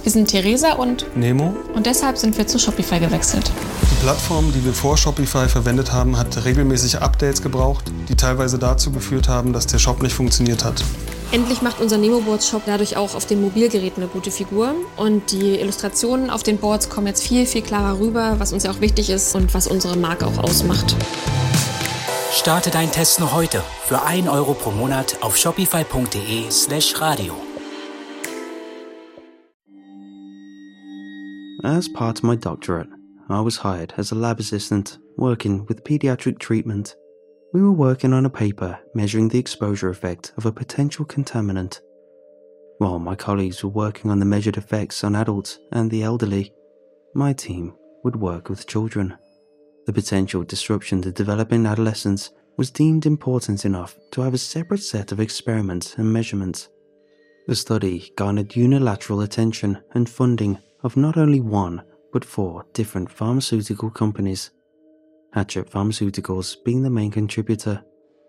Wir sind Theresa und Nemo. Und deshalb sind wir zu Shopify gewechselt. Die Plattform, die wir vor Shopify verwendet haben, hat regelmäßig Updates gebraucht, die teilweise dazu geführt haben, dass der Shop nicht funktioniert hat. Endlich macht unser Nemo-Boards-Shop dadurch auch auf den Mobilgeräten eine gute Figur. Und die Illustrationen auf den Boards kommen jetzt viel, viel klarer rüber, was uns ja auch wichtig ist und was unsere Marke auch ausmacht. Starte deinen Test noch heute für 1 Euro pro Monat auf shopify.de/radio. As part of my doctorate, I was hired as a lab assistant working with pediatric treatment. We were working on a paper measuring the exposure effect of a potential contaminant. While my colleagues were working on the measured effects on adults and the elderly, my team would work with children. The potential disruption to developing adolescence was deemed important enough to have a separate set of experiments and measurements. The study garnered unilateral attention and funding of not only one, but 4 different pharmaceutical companies, Hatchet Pharmaceuticals being the main contributor.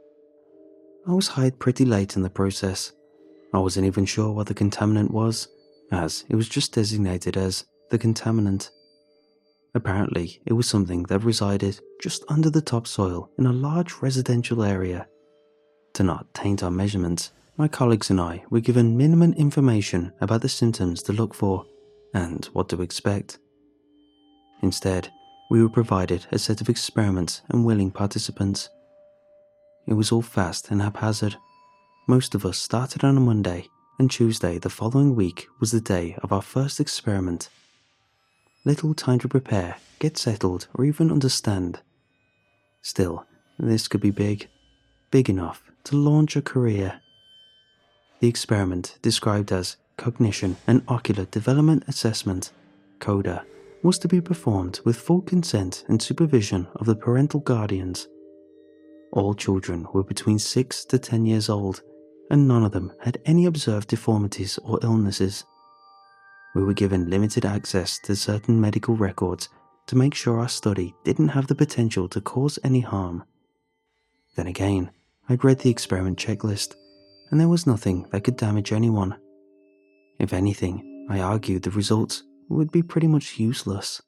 I was hired pretty late in the process. I wasn't even sure what the contaminant was, as it was just designated as the contaminant. Apparently, it was something that resided just under the topsoil in a large residential area. To not taint our measurements, my colleagues and I were given minimum information about the symptoms to look for and what to expect. Instead, we were provided a set of experiments and willing participants. It was all fast and haphazard. Most of us started on a Monday, and Tuesday the following week was the day of our first experiment. Little time to prepare, get settled, or even understand. Still, this could be big enough to launch a career. The experiment, described as Cognition and Ocular Development Assessment, CODA, was to be performed with full consent and supervision of the parental guardians. All children were between 6 to 10 years old, and none of them had any observed deformities or illnesses. We were given limited access to certain medical records to make sure our study didn't have the potential to cause any harm. Then again, I'd read the experiment checklist, and there was nothing that could damage anyone. If anything, I argued the results would be pretty much useless.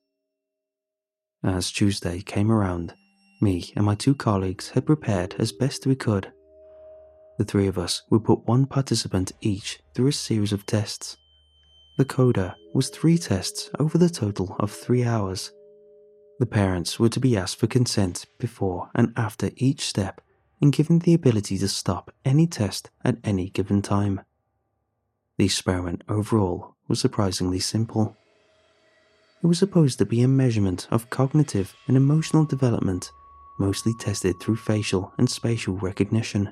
As Tuesday came around, me and my 2 colleagues had prepared as best we could. The 3 of us would put 1 participant each through a series of tests. The CODA was 3 tests over the total of 3 hours. The parents were to be asked for consent before and after each step and given the ability to stop any test at any given time. The experiment overall was surprisingly simple. It was supposed to be a measurement of cognitive and emotional development, mostly tested through facial and spatial recognition.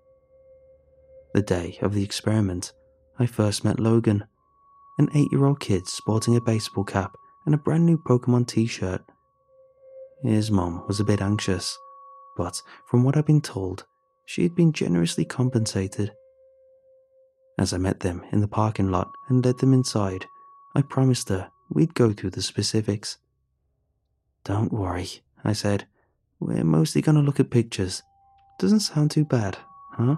The day of the experiment, I first met Logan, an 8-year-old kid sporting a baseball cap and a brand new Pokemon t-shirt. His mom was a bit anxious, but from what I've been told, she had been generously compensated. As I met them in the parking lot and led them inside, I promised her we'd go through the specifics. "Don't worry," I said. "We're mostly going to look at pictures. Doesn't sound too bad, huh?"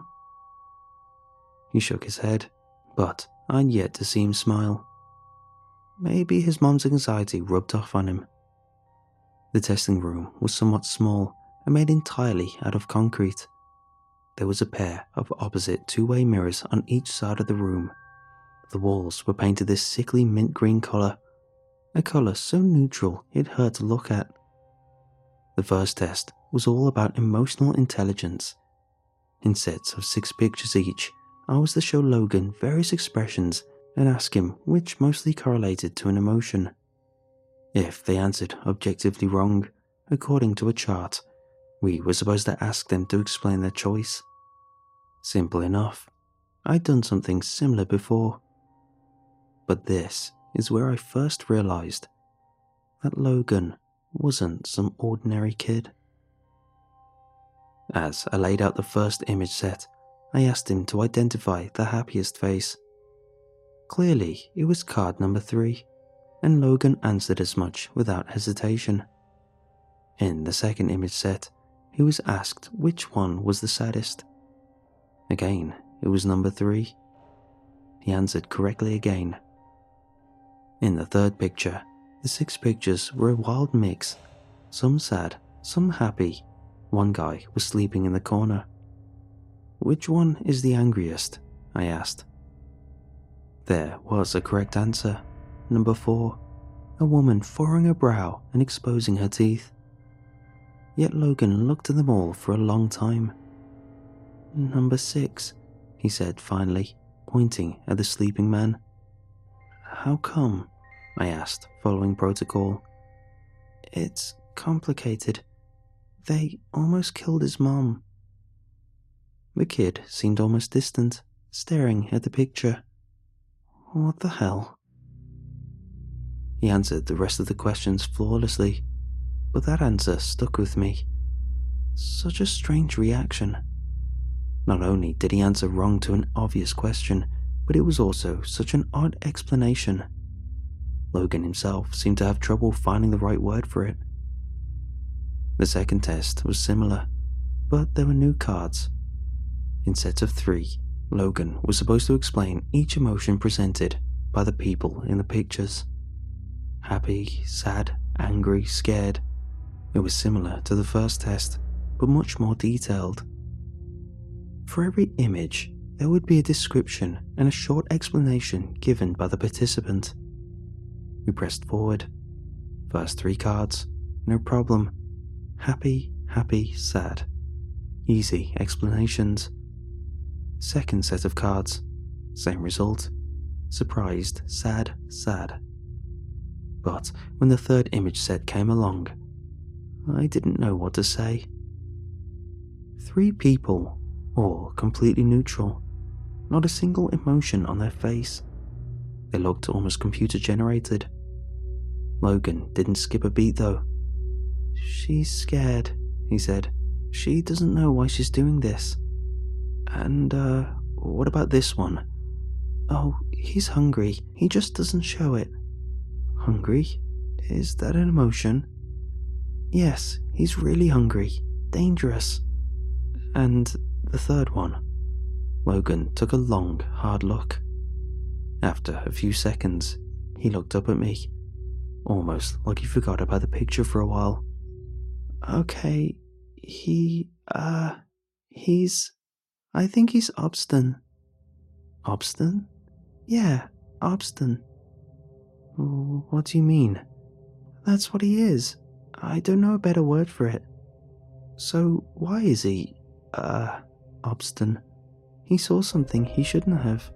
He shook his head, but I'd yet to see him smile. Maybe his mom's anxiety rubbed off on him. The testing room was somewhat small and made entirely out of concrete. There was a pair of opposite 2-way mirrors on each side of the room. The walls were painted this sickly mint green colour, a colour so neutral it hurt to look at. The first test was all about emotional intelligence. In sets of 6 pictures each, I was to show Logan various expressions and ask him which mostly correlated to an emotion. If they answered objectively wrong, according to a chart, we were supposed to ask them to explain their choice. Simple enough. I'd done something similar before. But this is where I first realized that Logan wasn't some ordinary kid. As I laid out the first image set, I asked him to identify the happiest face. Clearly, it was card number 3, and Logan answered as much without hesitation. In the second image set, he was asked which one was the saddest. Again, it was number 3. He answered correctly again. In the third picture, the 6 pictures were a wild mix, some sad, some happy. One guy was sleeping in the corner. "Which one is the angriest?" I asked. There was a correct answer. Number 4, a woman furrowing her brow and exposing her teeth. Yet Logan looked at them all for a long time. "Number 6, he said finally, pointing at the sleeping man. "How come?" I asked, following protocol. "It's complicated. They almost killed his mom." The kid seemed almost distant, staring at the picture. "What the hell?" He answered the rest of the questions flawlessly, but that answer stuck with me. Such a strange reaction. Not only did he answer wrong to an obvious question, but it was also such an odd explanation. Logan himself seemed to have trouble finding the right word for it. The second test was similar, but there were new cards. In sets of 3, Logan was supposed to explain each emotion presented by the people in the pictures. Happy, sad, angry, scared. It was similar to the first test, but much more detailed. For every image, there would be a description and a short explanation given by the participant. We pressed forward. First 3 cards, no problem. Happy, happy, sad. Easy explanations. Second set of cards, same result. Surprised, sad, sad. But when the third image set came along, I didn't know what to say. 3 people, all completely neutral. Not a single emotion on their face. They looked almost computer-generated. Logan didn't skip a beat though. "She's scared," he said. "She doesn't know why she's doing this. And, what about this one? Oh, he's hungry. He just doesn't show it." "Hungry? Is that an emotion?" "Yes, he's really hungry. Dangerous." "And the third one?" Logan took a long, hard look. After a few seconds, he looked up at me, almost like he forgot about the picture for a while. "Okay, I think he's Obstin." "Obstin?" "Yeah, Obstin." "What do you mean?" "That's what he is. I don't know a better word for it." "So why is he, Obstin?" "He saw something he shouldn't have."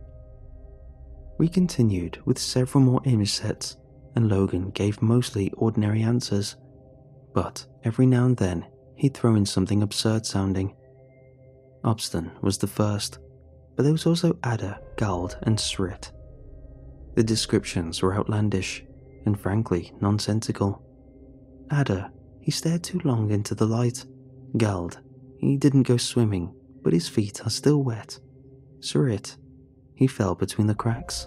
We continued with several more image sets, and Logan gave mostly ordinary answers, but every now and then he'd throw in something absurd sounding. Obstin was the first, but there was also Ada, Gald, and Srit. The descriptions were outlandish, and frankly nonsensical. Ada, he stared too long into the light. Gald, he didn't go swimming, but his feet are still wet. Srit, he fell between the cracks.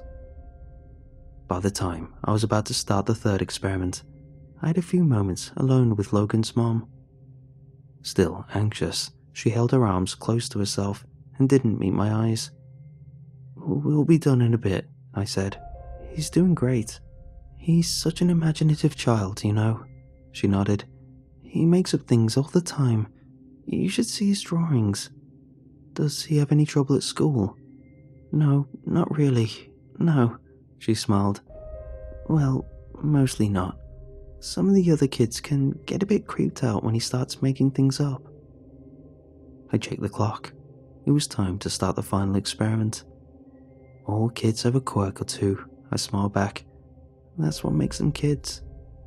By the time I was about to start the third experiment, I had a few moments alone with Logan's mom. Still anxious, she held her arms close to herself and didn't meet my eyes. "We'll be done in a bit," I said. "He's doing great. He's such an imaginative child, you know." She nodded. "He makes up things all the time. You should see his drawings." "Does he have any trouble at school?" "No, not really. No," she smiled. "Well, mostly not. Some of the other kids can get a bit creeped out when he starts making things up." I checked the clock. It was time to start the final experiment. "All kids have a quirk or two," I smiled back. "That's what makes them kids."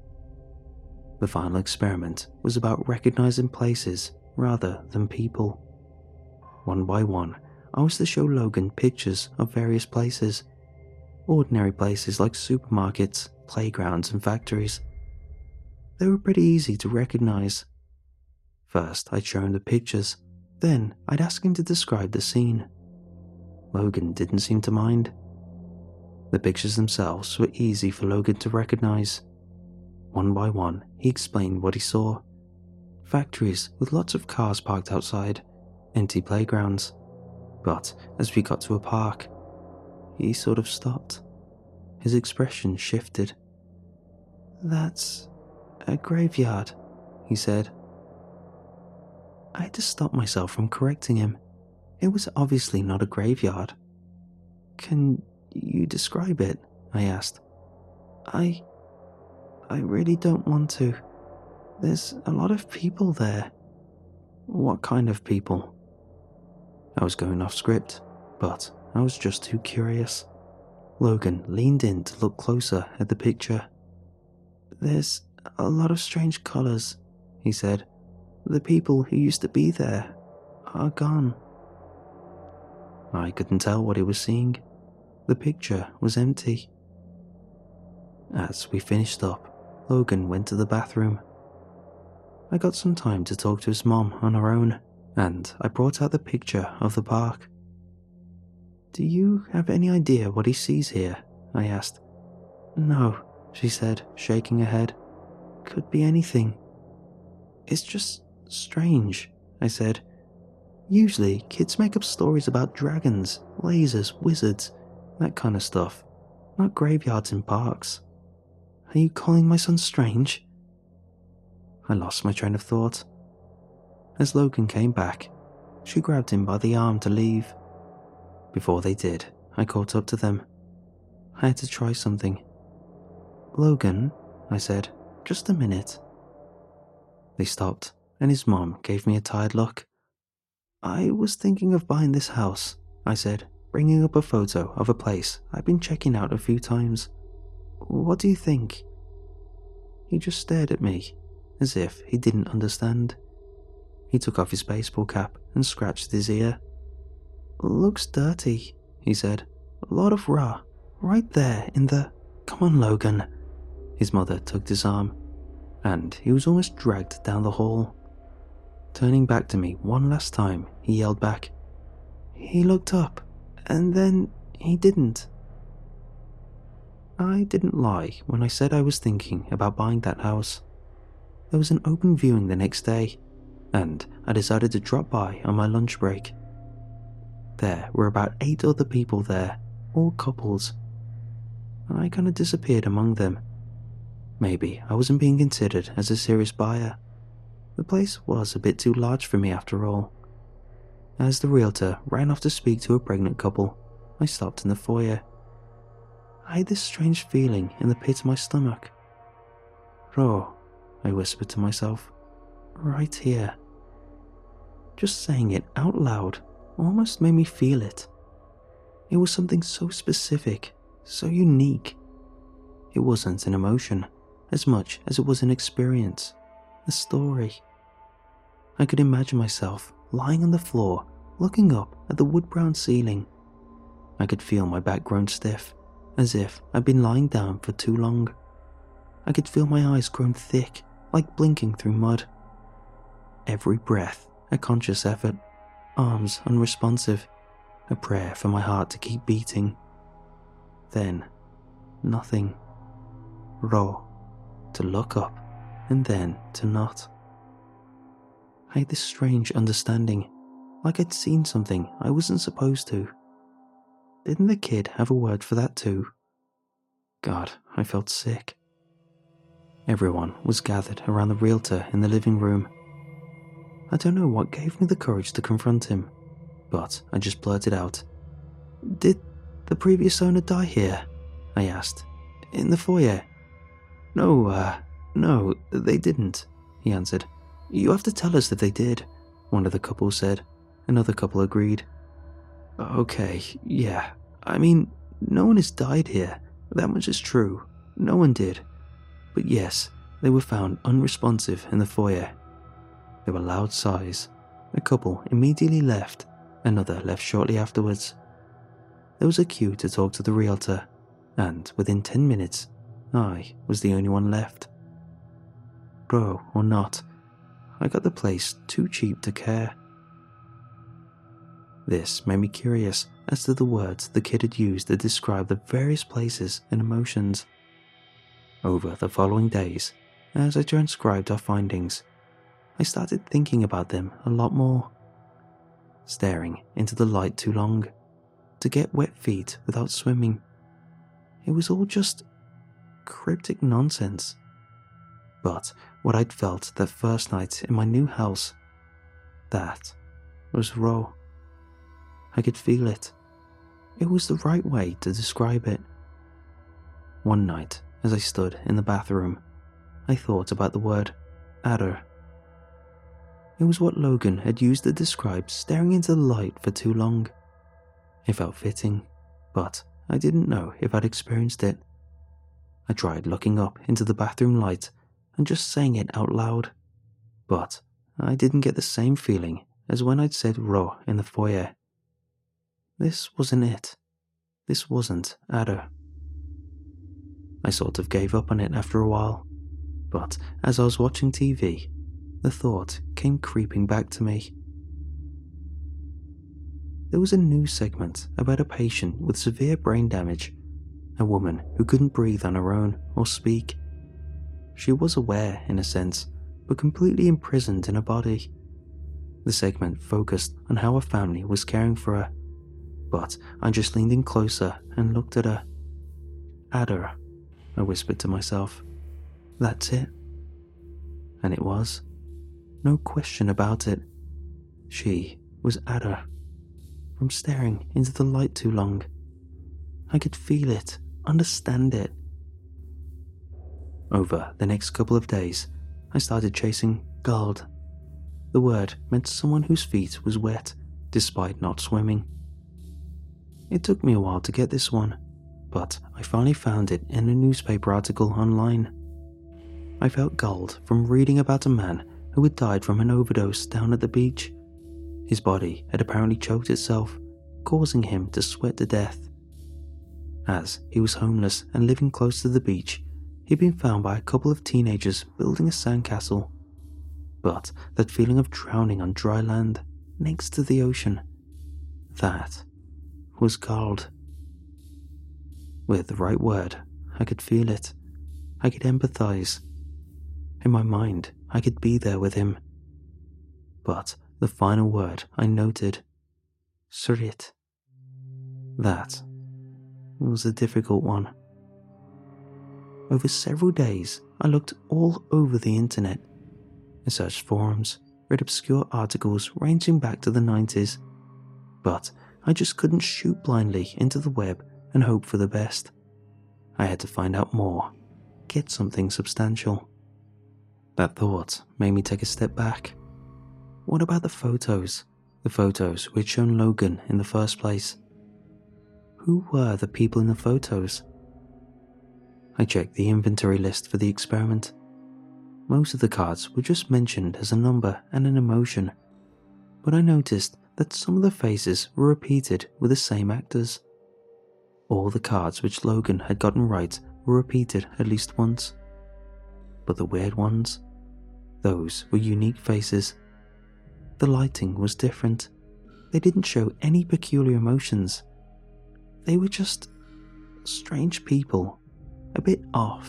The final experiment was about recognizing places rather than people. One by one, I was to show Logan pictures of various places. Ordinary places like supermarkets, playgrounds, and factories. They were pretty easy to recognize. First, I'd show him the pictures, then I'd ask him to describe the scene. Logan didn't seem to mind. The pictures themselves were easy for Logan to recognize. One by one, he explained what he saw. Factories with lots of cars parked outside, empty playgrounds. But as we got to a park, he sort of stopped. his expression shifted. "That's a graveyard," he said. I had to stop myself from correcting him. It was obviously not a graveyard. "Can you describe it?" I asked. I really don't want to. There's a lot of people there." "What kind of people?" I was going off script, but I was just too curious. Logan leaned in to look closer at the picture. "There's a lot of strange colors," he said. "The people who used to be there are gone." I couldn't tell what he was seeing. The picture was empty. As we finished up, Logan went to the bathroom. I got some time to talk to his mom on our own, and I brought out the picture of the park. "Do you have any idea what he sees here?" I asked. "No," she said, shaking her head. "Could be anything." "It's just strange," I said. "Usually kids make up stories about dragons, lasers, wizards, that kind of stuff, not graveyards in parks. Are you calling my son strange?" I lost my train of thought. As Logan came back, she grabbed him by the arm to leave. Before they did, I caught up to them. I had to try something. "Logan," I said, "just a minute." They stopped, and his mom gave me a tired look. "I was thinking of buying this house," I said, bringing up a photo of a place I've been checking out a few times. "What do you think?" He just stared at me, as if he didn't understand. He took off his baseball cap and scratched his ear. "Looks dirty," he said. "A lot of raw, right there in the—" "Come on, Logan." His mother tugged his arm, and he was almost dragged down the hall. Turning back to me one last time, he yelled back, "He looked up, and then he didn't." I didn't lie when I said I was thinking about buying that house. There was an open viewing the next day, and I decided to drop by on my lunch break. There were about 8 other people there, all couples. I kind of disappeared among them. Maybe I wasn't being considered as a serious buyer. The place was a bit too large for me after all. As the realtor ran off to speak to a pregnant couple, I stopped in the foyer. I had this strange feeling in the pit of my stomach. "Ro," I whispered to myself, "right here." Just saying it out loud almost made me feel it. It was something so specific, so unique. It wasn't an emotion as much as it was an experience, a story. I could imagine myself lying on the floor, looking up at the wood-brown ceiling. I could feel my back grown stiff, as if I'd been lying down for too long. I could feel my eyes grown thick, like blinking through mud. Every breath a conscious effort, arms unresponsive, a prayer for my heart to keep beating. Then, nothing. Raw, to look up, and then to not. I had this strange understanding, like I'd seen something I wasn't supposed to. Didn't the kid have a word for that too? God, I felt sick. Everyone was gathered around the realtor in the living room. I don't know what gave me the courage to confront him, but I just blurted out, "Did the previous owner die here?" I asked. "In the foyer?" No, they didn't," he answered. "You have to tell us if they did," one of the couple said. Another couple agreed. "Okay, yeah. I mean, no one has died here. That much is true. No one did. But yes, they were found unresponsive in the foyer. There were loud sighs. A couple immediately left. Another left shortly afterwards. There was a queue to talk to the realtor, and within 10 minutes, I was the only one left. Bro or not, I got the place too cheap to care. This made me curious as to the words the kid had used to describe the various places and emotions. Over the following days, as I transcribed our findings, I started thinking about them a lot more. Staring into the light too long, to get wet feet without swimming. it was all just cryptic nonsense. But what I'd felt that first night in my new house, that was raw. I could feel it. It was the right way to describe it. One night, as I stood in the bathroom, I thought about the word adder. It was what Logan had used to describe staring into the light for too long. It felt fitting, but I didn't know if I'd experienced it. I tried looking up into the bathroom light and just saying it out loud, but I didn't get the same feeling as when I'd said raw in the foyer. This wasn't it. This wasn't adder. I sort of gave up on it after a while, but as I was watching TV, the thought came creeping back to me. There was a news segment about a patient with severe brain damage, a woman who couldn't breathe on her own or speak. She was aware, in a sense, but completely imprisoned in her body. The segment focused on how her family was caring for her, but I just leaned in closer and looked at her. Adder, I whispered to myself. That's it. And it was. No question about it. She was Adder. From staring into the light too long. I could feel it, understand it. Over the next couple of days, I started chasing Gald. The word meant someone whose feet was wet, despite not swimming. It took me a while to get this one, but I finally found it in a newspaper article online. I felt Gald from reading about a man who had died from an overdose down at the beach. His body had apparently choked itself, causing him to sweat to death. As he was homeless and living close to the beach, he'd been found by a couple of teenagers building a sandcastle. But that feeling of drowning on dry land, next to the ocean, that was Gald. With the right word, I could feel it. I could empathize. In my mind, I could be there with him. But the final word I noted, Surit. That was a difficult one. Over several days, I looked all over the internet. I searched forums, read obscure articles ranging back to the 90s, but I just couldn't shoot blindly into the web and hope for the best. I had to find out more, get something substantial. That thought made me take a step back. What about the photos? The photos which had shown Logan in the first place. Who were the people in the photos? I checked the inventory list for the experiment. Most of the cards were just mentioned as a number and an emotion, but I noticed that some of the faces were repeated with the same actors. All the cards which Logan had gotten right were repeated at least once. But the weird ones? Those were unique faces. The lighting was different. They didn't show any peculiar emotions. They were just strange people, a bit off.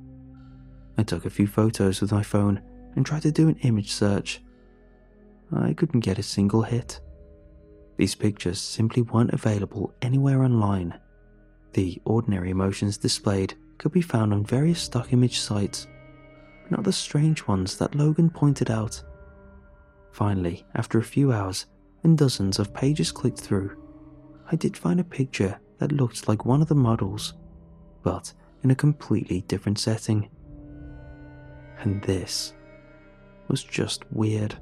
I took a few photos with my phone and tried to do an image search. I couldn't get a single hit. These pictures simply weren't available anywhere online. The ordinary emotions displayed could be found on various stock image sites, but not the strange ones that Logan pointed out. Finally, after a few hours and dozens of pages clicked through, I did find a picture that looked like one of the models, but in a completely different setting. And this was just weird.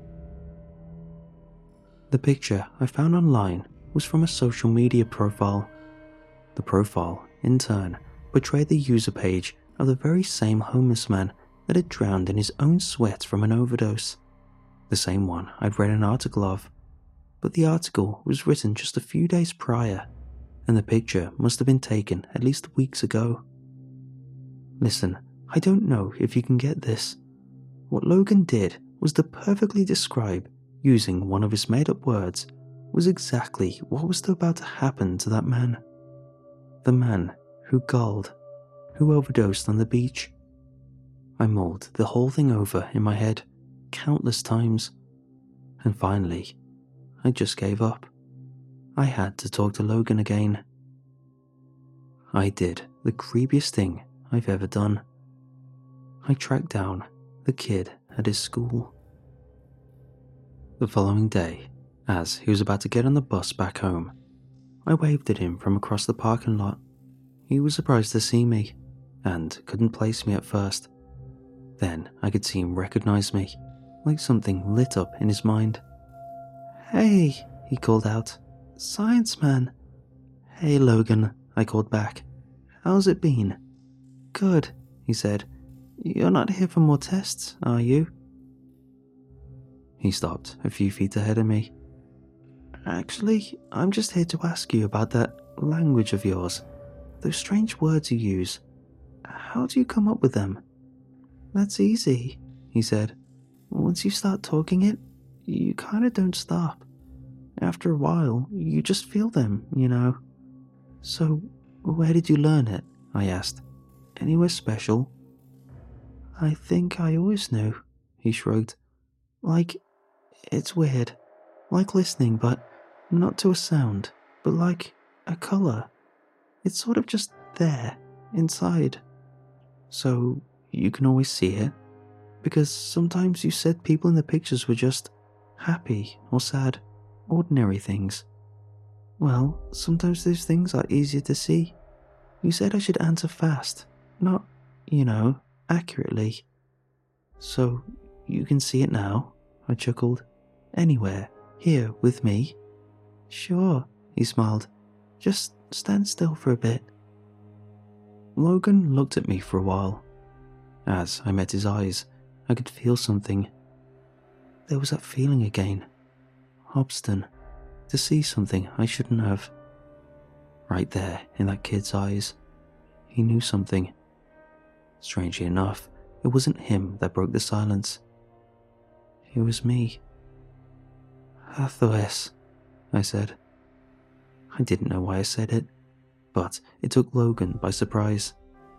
The picture I found online was from a social media profile. The profile, in turn, portrayed the user page of the very same homeless man that had drowned in his own sweat from an overdose. The same one I'd read an article of, but the article was written just a few days prior, and the picture must have been taken at least weeks ago. Listen, I don't know if you can get this. What Logan did was to perfectly describe, using one of his made-up words, was exactly what was about to happen to that man. The man who gulled, who overdosed on the beach. I mulled the whole thing over in my head countless times, and finally, I just gave up. I had to talk to Logan again. I did the creepiest thing I've ever done. I tracked down the kid at his school. The following day, as he was about to get on the bus back home, I waved at him from across the parking lot. He was surprised to see me, and couldn't place me at first. Then I could see him recognize me, like something lit up in his mind. "Hey," he called out. "Science man." "Hey Logan," I called back. "How's it been?" "Good," he said. "You're not here for more tests, are you?" He stopped a few feet ahead of me. "Actually, I'm just here to ask you about that language of yours. Those strange words you use. How do you come up with them?" "That's easy," he said. "Once you start talking it, you kinda don't stop. After a while, you just feel them, you know." "So, where did you learn it?" I asked. "Anywhere special?" "I think I always knew," he shrugged. "Like, it's weird. Like listening, but not to a sound, but like a color. It's sort of just there, inside." "So, you can always see it? Because sometimes you said people in the pictures were just happy or sad, ordinary things." "Well, sometimes those things are easier to see. You said I should answer fast, not, accurately." "So, you can see it now?" I chuckled. "Anywhere, here with me?" "Sure," he smiled. "Just stand still for a bit." Logan looked at me for a while. As I met his eyes, I could feel something. There was that feeling again. Hobston. To see something I shouldn't have. Right there in that kid's eyes. He knew something. Strangely enough, it wasn't him that broke the silence. It was me. "Hathoes," I said. I didn't know why I said it, but it took Logan by surprise.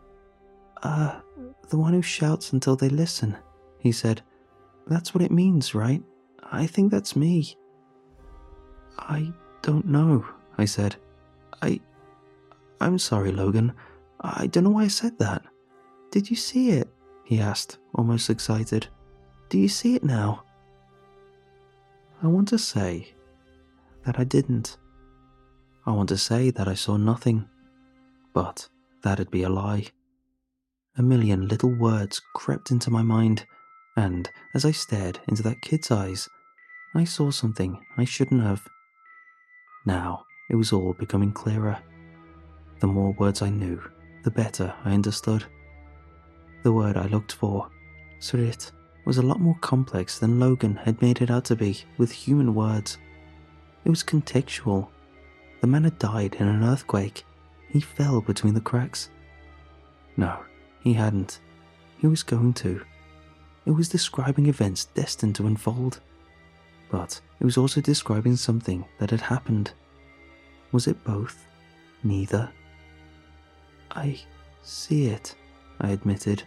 The one who shouts until they listen," he said. "That's what it means, right? I think that's me." "I don't know," I said. I'm sorry, Logan. I don't know why I said that." "Did you see it?" he asked, almost excited. "Do you see it now?" I want to say that I didn't. I want to say that I saw nothing, but that'd be a lie. A million little words crept into my mind, and as I stared into that kid's eyes, I saw something I shouldn't have. Now it was all becoming clearer. The more words I knew, the better I understood. The word I looked for, Srit, was a lot more complex than Logan had made it out to be with human words. It was contextual. The man had died in an earthquake. He fell between the cracks. No, he hadn't. He was going to. It was describing events destined to unfold. But it was also describing something that had happened. Was it both? Neither? "I see it," I admitted.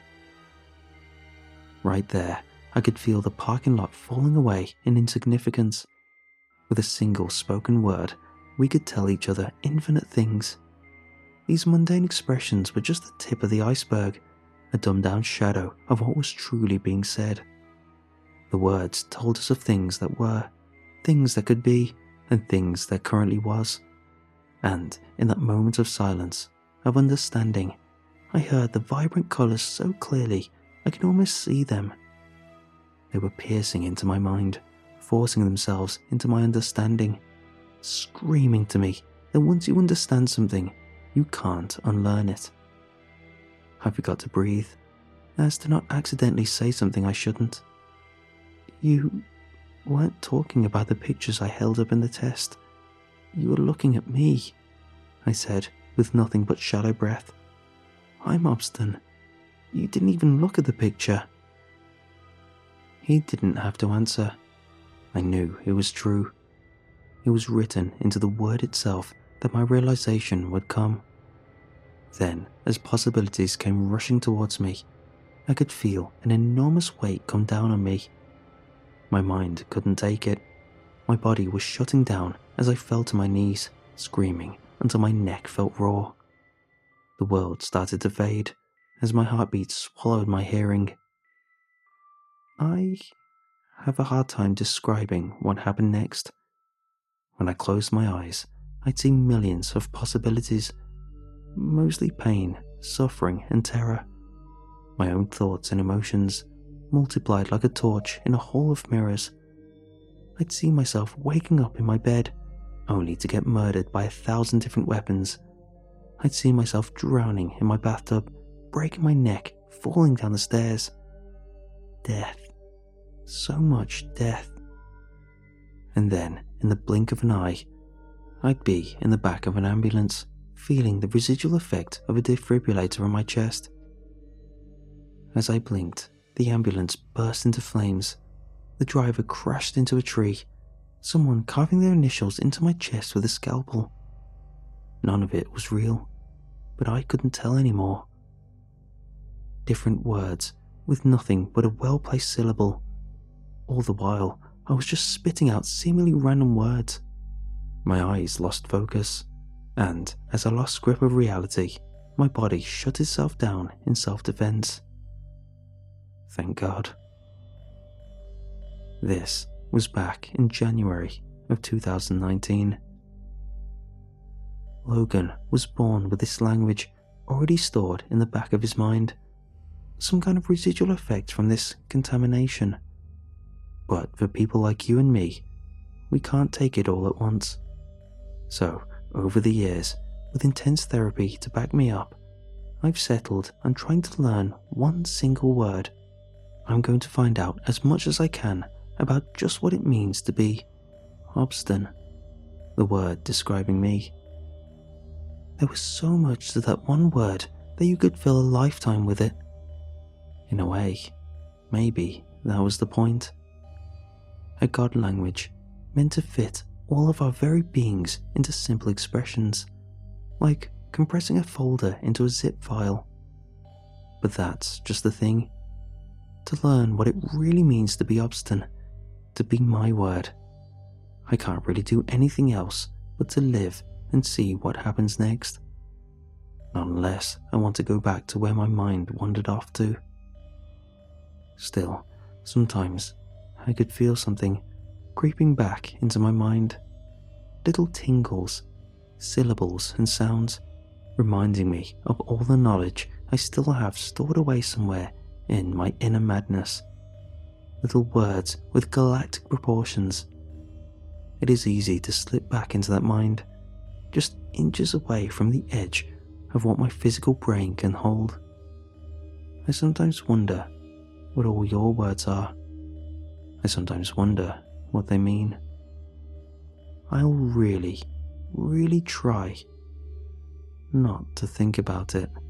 Right there, I could feel the parking lot falling away in insignificance. With a single spoken word, we could tell each other infinite things. These mundane expressions were just the tip of the iceberg, a dumbed-down shadow of what was truly being said. The words told us of things that were, things that could be, and things that currently was. And in that moment of silence, of understanding, I heard the vibrant colours so clearly I could almost see them. They were piercing into my mind, forcing themselves into my understanding, screaming to me that once you understand something, you can't unlearn it. I forgot to breathe, as to not accidentally say something I shouldn't. "You weren't talking about the pictures I held up in the test. You were looking at me," I said, with nothing but shallow breath. "I'm Hobston. You didn't even look at the picture." He didn't have to answer. I knew it was true. It was written into the word itself that my realization would come. Then, as possibilities came rushing towards me, I could feel an enormous weight come down on me. My mind couldn't take it. My body was shutting down as I fell to my knees, screaming until my neck felt raw. The world started to fade as my heartbeat swallowed my hearing. I have a hard time describing what happened next. When I closed my eyes, I'd see millions of possibilities, mostly pain, suffering, and terror. My own thoughts and emotions multiplied like a torch in a hall of mirrors. I'd see myself waking up in my bed, only to get murdered by 1,000 different weapons. I'd see myself drowning in my bathtub, breaking my neck, falling down the stairs. Death. So much death. And then, in the blink of an eye, I'd be in the back of an ambulance, feeling the residual effect of a defibrillator on my chest. As I blinked, the ambulance burst into flames. The driver crashed into a tree, someone carving their initials into my chest with a scalpel. None of it was real, but I couldn't tell anymore. Different words, with nothing but a well-placed syllable. All the while, I was just spitting out seemingly random words. My eyes lost focus, and as I lost grip of reality, my body shut itself down in self-defense. Thank God. This was back in January of 2019. Logan was born with this language already stored in the back of his mind, some kind of residual effect from this contamination. But for people like you and me, we can't take it all at once. So, over the years, with intense therapy to back me up, I've settled on trying to learn one single word. I'm going to find out as much as I can about just what it means to be Hobston, the word describing me. There was so much to that one word that you could fill a lifetime with it. In a way, maybe that was the point. A God language meant to fit all of our very beings into simple expressions, like compressing a folder into a zip file. But that's just the thing. To learn what it really means to be Hobston, to be my word. I can't really do anything else but to live and see what happens next. Not unless I want to go back to where my mind wandered off to. Still, sometimes I could feel something creeping back into my mind. Little tingles, syllables and sounds, reminding me of all the knowledge I still have stored away somewhere in my inner madness. Little words with galactic proportions. It is easy to slip back into that mind, just inches away from the edge of what my physical brain can hold. I sometimes wonder what all your words are. I sometimes wonder what they mean. I'll really, really try not to think about it.